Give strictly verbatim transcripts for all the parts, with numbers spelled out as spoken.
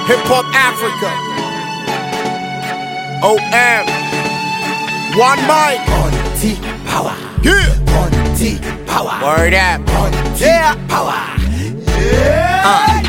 Hip Hop Africa. O M. One mic. On T power. Yeah. On T power. Word up. On T Yeah. power. Yeah.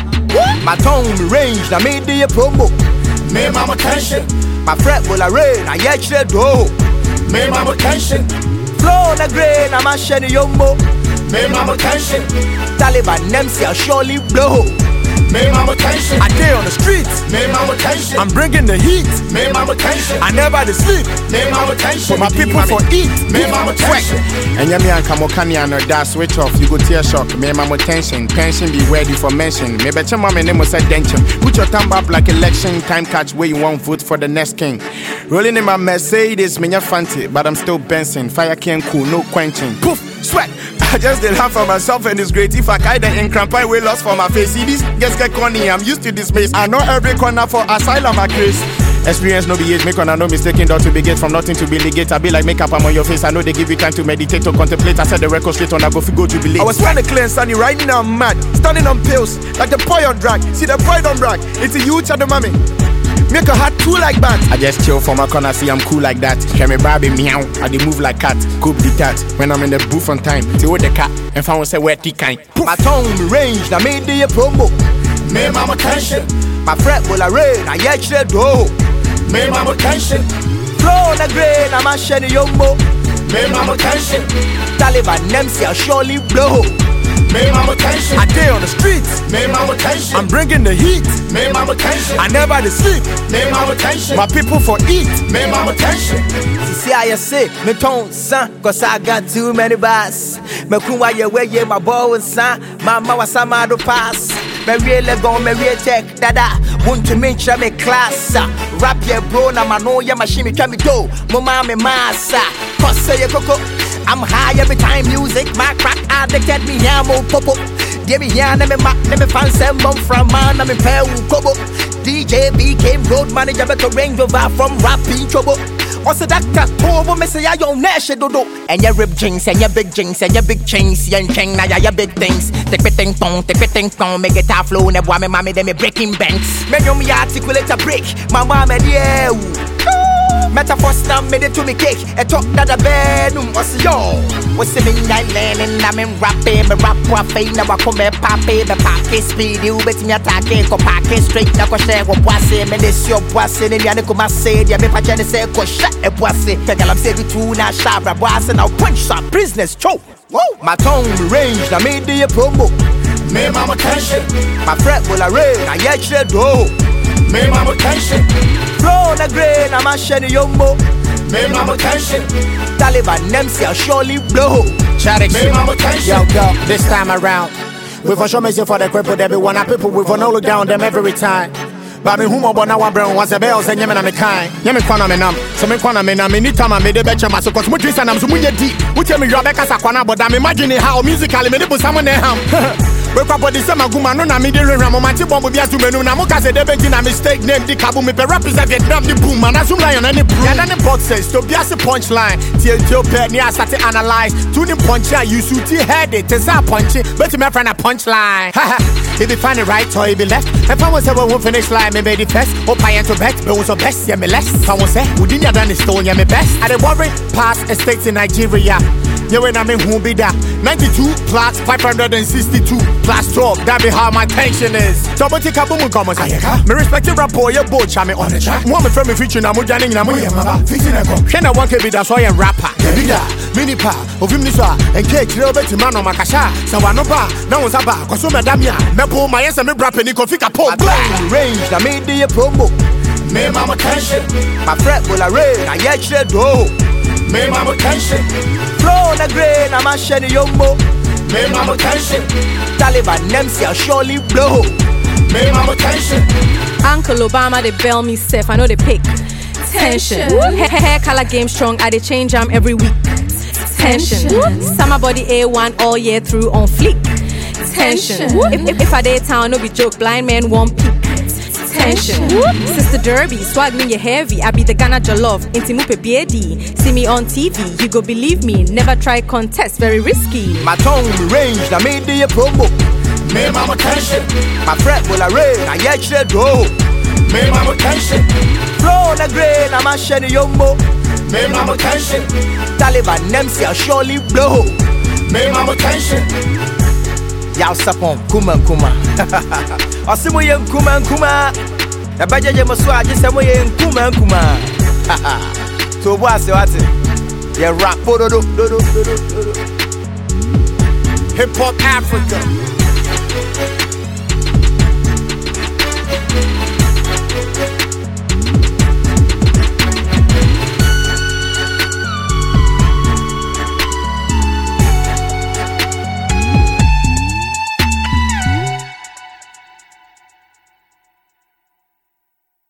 Uh. My tongue be ranged. I made the promo. Me mama tension. My fret will arraign. I actually do. Me mama tension. Flow the grain. I'm a shiny yumbo. Me mama tension. Taliban Nemsi I'll surely blow. Me mama tension. I day on the streets. Me mama tension. I'm bringing the heat. Me mama tension. I never dey sleep. Me mama tension. For my people for eat. Me mama tension. And yami and kamokani and that switch off. You go tear shock. Me mama tension. Pension be ready for mention. Me betcha mama name was a dention. Put your thumb up like election time catch where you won't vote for the next king. Rolling in my Mercedes, me ya fancy, but I'm still Benson. Fire can't cool, no quenching. Poof, sweat. I just did half for myself and it's great. If I kind of in cramp, I will lost for my face. See these guys get corny, I'm used to this maze. I know every corner for asylum, I craze. Experience no be age, make on no mistaking door to be gate from nothing to be legate. I be like makeup, I'm on your face. I know they give you time to meditate or contemplate. I said the record straight on, I go go jubilate. I was trying to clear and sunny, right now I'm mad. Standing on pills, like the boy on drag. See the boy don't brag, it's a huge and the mommy. Make a hat too like that. I just chill for my corner, see I'm cool like that. Hear me Barbie meow, I dey move like cat. Coop the cat, when I'm in the booth on time. See what the cat, and found say where the kind. My tongue be ranged, I made the promo. Me mama tension. My fret will arraign, I actually do. Me mama tension. Flow the grain, I'm a shiny yumbo. Me mama tension. Taliban Nemsi I'll surely blow. Me mama tension. I day on the streets. Me mama tension. I'm bringing the heat. Me mama tension. I never dey sleep. Me mama tension. My people for eat. Me mama tension. See how you say, me tone son, cause I got too many bars. Me kuwa ye way ye my boy son, mama was some other pass. Me really go, me really check dada. Want to make sure me class. Rap ye bro, na mano ya machine me do. Mama me massa, cause say ye coco. I'm high every time music, my crack addicted me yamo popo. Give me yana me mak, me fan sembom from man, I'm in pay kobo. D J became road manager, but a Range Rover from rapping trouble. Also doctor, Tobo, me say I don't nash dodo. And your rib jinx, and your big jinx, and your big chains, and chang, now your big things. Take it ting tong, take it ting tong, make it a flow, never me mommy, them me breaking banks. Me know me articulate a break, my mama yeah. Metaphors now made it to me cake. A talk that a bed, what's yo? What's the mean? I learning, I'm in rapping, me rap waffle, now I come here, papi, the packet speed, you bet me attack it, go packet straight, now go share what was it, me this your boss, and then you come say, yeah, me pajana say, go shut a boss, take a say the two now, shabra boss, and I'll punch some business, choke. Whoa, my tongue be ranged, I made the promo. Me mama tension. My fret will arraign, I actually do. Me mama tension. Flow the grain, I'm a shiny yumbo. Me mama tension. Taliban Nemsi I'll surely blow. Me mama tension. Yo, yo, this time around. We for sure messing for the cripple, everyone. Our people, we for no look down them every time. But me who but now one brain was a bell, and yemen me kind. Yemen kwana me nam. So me kwana me nam. Anytime I made a better mass, cause much and I'm so much deep. We tell me you're back as a kwana, but I'm imagining how musically me put someone there. We kwa body sema guma no na me de rera mo manti bomb bia to menu na mo ka se de be na mistake name di kabu me pe represent Vietnam the boom man asum lion any proof ya na ne box says to bia se punchline tie tie pe ni asate analyze to the punch ya you shoot head it is a punch but me friend a punchline if you find it right or if you left if I was ever won't finish line me be the first or pay to bet but was so best yeah me less someone say we didn't done the stone yeah me best I dey worry past estates in Nigeria. Yeah, when I'm in who be that ninety-two plus five hundred sixty-two plus twelve. That be how my tension is. So, but take a boom, come on. Me respect your rapport, your boat, chame on the track. One from me featuring, I'm running, I'm going to fixing a go. Can I want to be that's why I'm rapper? Bigger, mini pa, of him this one, and cake, little bit man on my casha. So, I know bar, no one's a bar, because I'm a damia. Me pull my ass and me rapping, you can fix a pole. Range, I made the promo. Me mama tension. My fret will arraign, I actually do. Me mama tension. Flow the grain, I'm a shiny yumbo. Me mama tension. Taliban Nemsi I'll surely blow. Me mama tension. Uncle Obama they bail me safe, I know they pick. Tension. Hair, hair color game strong, I they change them every week. Tension. Summer body A one all year through on fleek. Tension. If, if, if I day town, no be joke, blind man won't peek. Tension. Sister Derby, swag me you heavy. I be the Ghana Jollof, inti mupe B D. See me on T V, you go believe me. Never try contest, very risky. My tongue be ranged, I made the promo. Me mama tension. My friend will array, I yet should go. Me mama tension. Flow on the grain, I'm a shiny yumbo. Me mama tension. Taliban Nemsi, I'll surely blow. Me mama tension. Yaw sapon, kuma kuma. Osimu yen kuma kuma. The budget you must watch is some way in kuma kuma. So what's the what's it? Yeah, rap, do do do do do do. Hip Hop Africa.